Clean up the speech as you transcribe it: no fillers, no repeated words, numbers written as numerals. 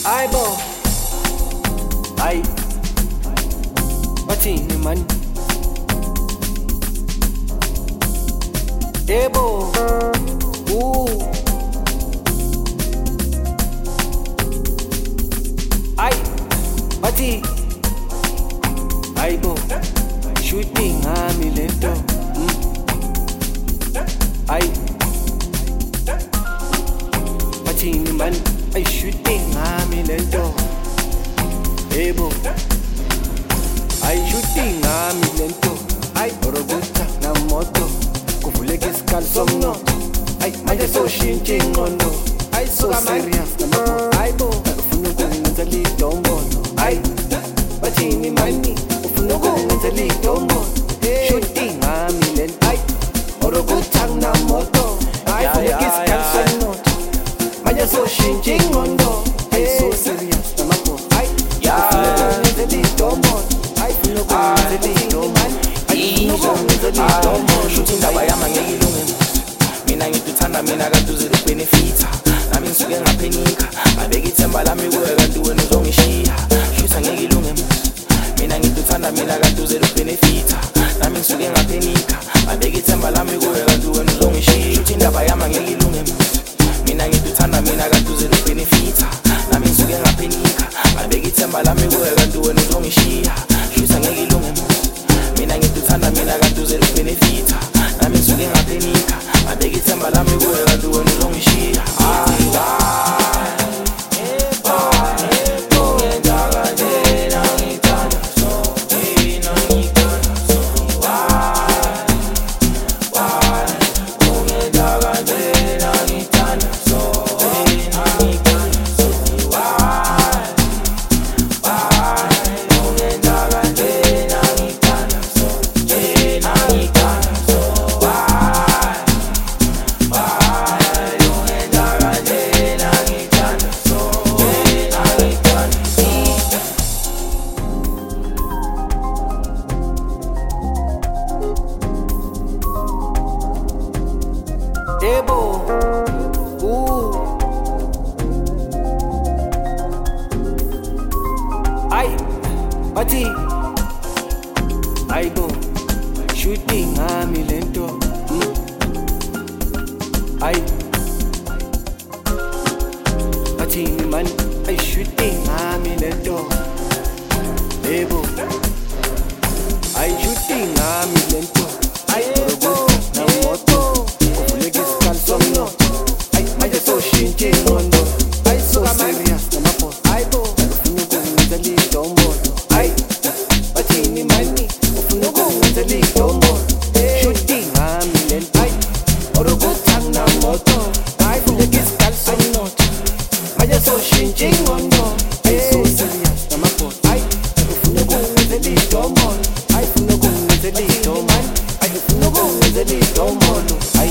Aibo, ai, bathini man. Ebo, ai, bathi, aibo, shooting ami lento. Ai, bathini man, ai shooting ami lento. Ebo, ai shooting ami lento. Ai, orobuta na moto. Kuvuleka isikali somnotho. Ay manje soshintsha ingqondo. Ay so serious namapho. Ayibo ufuna ukwenza lidombono. Ay bathini mani ufuna ukwenza lidombono. Shooting ngami lento. Ay orokutha namoto. Ay kuvuleka isikali somnotho. Manje soshintsha ingqondo. Ay so serious namapho. Ay ufuna ukwenza lidombono. Ay ufuna ukwenza lidombono. Shuthi indaba yami angeke ilunge mina ngikuthanda mina kanti uzile benefita nami ngisuke ngaphenika ngabeka ithemba lami kuwe kanti wena uzongishiya shuthi angeke ilunge mina ngikuthanda mina kanti uzile benefita nami ngisuke ngaphenika ngabeka ithemba lami kuwe kanti wena uzongishiya shuthi indaba yami angeke ilunge mina ngikuthanda mina kanti uzile benefita nami ngisuke ngaphenika ngabeka ithemba lami kuwe kanti wena uzongishiya shuthi angeke ilunge mina ngikuthanda mina kanti uzile benefita nami ngisuke ngaphenika ngabeka ithemba lami kuwe kanti wena uzongishiya Ebo, ai, bathi, aibo, shooting ami lento. Ai, bathini man, ai shooting ami lento. Ebo, ai shooting ami lento. Ai orobo na moto. Ay, manje soshintsha ingqondo. Ay, so serious namapho. Ayibo ufuna ukwenza lidombono. Ay bathini mani ufuna ukwenza lidombono. Shooting ngami lento. Ay orokutha namoto. Ay kuvuleka isikali somnotho. Manje soshintsha ingqondo. Ay so serious namapho. Ay ufuna ukwenza lidombono. Ay ufuna ukwenza lidombono. Ay ufuna ukwenza lidombono.